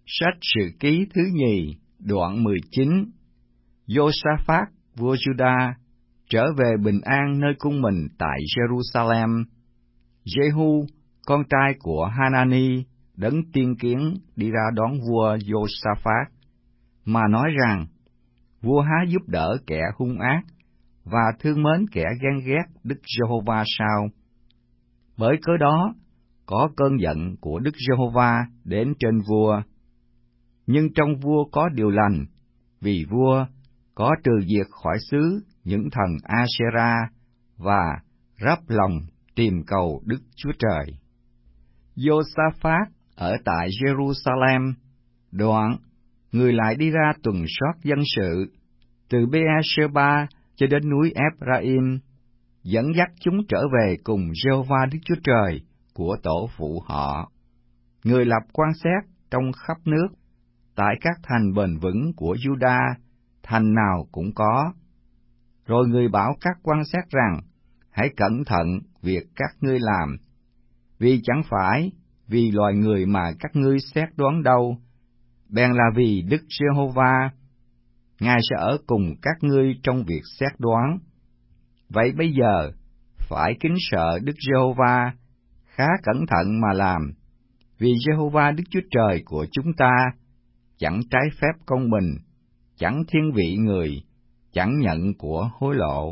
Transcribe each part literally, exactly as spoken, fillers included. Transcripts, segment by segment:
Sách Sử Ký thứ nhì, đoạn mười chín. Giô-sa-phát, vua Juda, trở về bình an nơi cung mình tại Jerusalem. Giê-hu, con trai của Hanani, đấng tiên kiến đi ra đón vua Giô-sa-phát, mà nói rằng: Vua há giúp đỡ kẻ hung ác, và thương mến kẻ ghen ghét Đức Giê-hô-va sao? Bởi cớ đó, có cơn giận của Đức Giê-hô-va đến trên vua. Nhưng trong vua có điều lành, vì vua có trừ diệt khỏi xứ những thần A-sê-ra và ráp lòng tìm cầu Đức Chúa Trời. Giô-sa-phát ở tại Jerusalem, đoạn người lại đi ra tuần soát dân sự từ Bê-a-sê-ba cho đến núi Ép-ra-im, dẫn dắt chúng trở về cùng Giê-hô-va Đức Chúa Trời của tổ phụ họ. Người lập quan xét trong khắp nước, tại các thành bền vững của Juda, thành nào cũng có. Rồi người bảo các quan xét rằng: hãy cẩn thận việc các ngươi làm, vì chẳng phải vì loài người mà các ngươi xét đoán đâu, bèn là vì Đức Giê-hô-va. Ngài sẽ ở cùng các ngươi trong việc xét đoán. Vậy bây giờ, phải kính sợ Đức Giê-hô-va, khá cẩn thận mà làm, vì Giê-hô-va Đức Chúa Trời của chúng ta chẳng trái phép công bình, chẳng thiên vị người, chẳng nhận của hối lộ.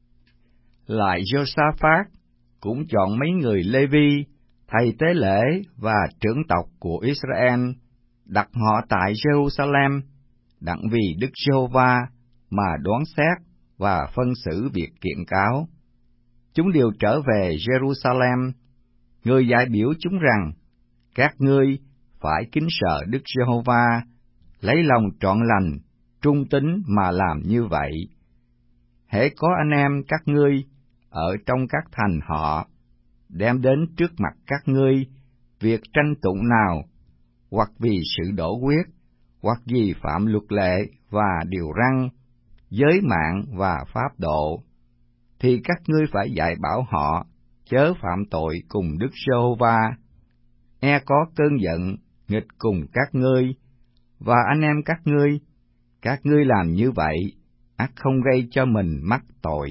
Lại Giô-sa-phát cũng chọn mấy người Lê-vi, thầy tế lễ và trưởng tộc của Israel, đặt họ tại Jerusalem, đặng vì Đức Giê-hô-va mà đoán xét và phân xử việc kiện cáo. Chúng đều trở về Jerusalem. Người dạy biểu chúng rằng: các ngươi phải kính sợ Đức Giê-hô-va, lấy lòng trọn lành, trung tín mà làm như vậy. Hễ có anh em các ngươi ở trong các thành họ đem đến trước mặt các ngươi việc tranh tụng nào, hoặc vì sự đổ quyết, hoặc vì phạm luật lệ và điều răn, giới mạng và pháp độ, thì các ngươi phải dạy bảo họ chớ phạm tội cùng Đức Giê-hô-va, e có cơn giận nghịch cùng các ngươi và anh em các ngươi. Các ngươi làm như vậy, ắt không gây cho mình mắc tội.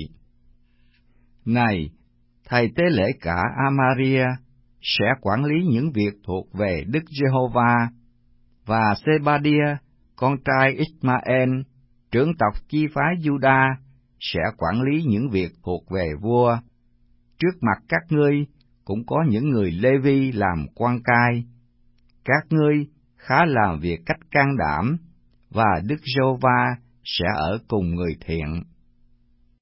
Này, thầy tế lễ cả Amaria sẽ quản lý những việc thuộc về Đức Giê-hô-va, và Sê-ba-đia, con trai Ít-ma-en, trưởng tộc chi phái Juda, sẽ quản lý những việc thuộc về vua. Trước mặt các ngươi cũng có những người Lê-vi làm quan cai. Các ngươi khá làm việc cách can đảm, và Đức Giê-hô-va sẽ ở cùng người thiện.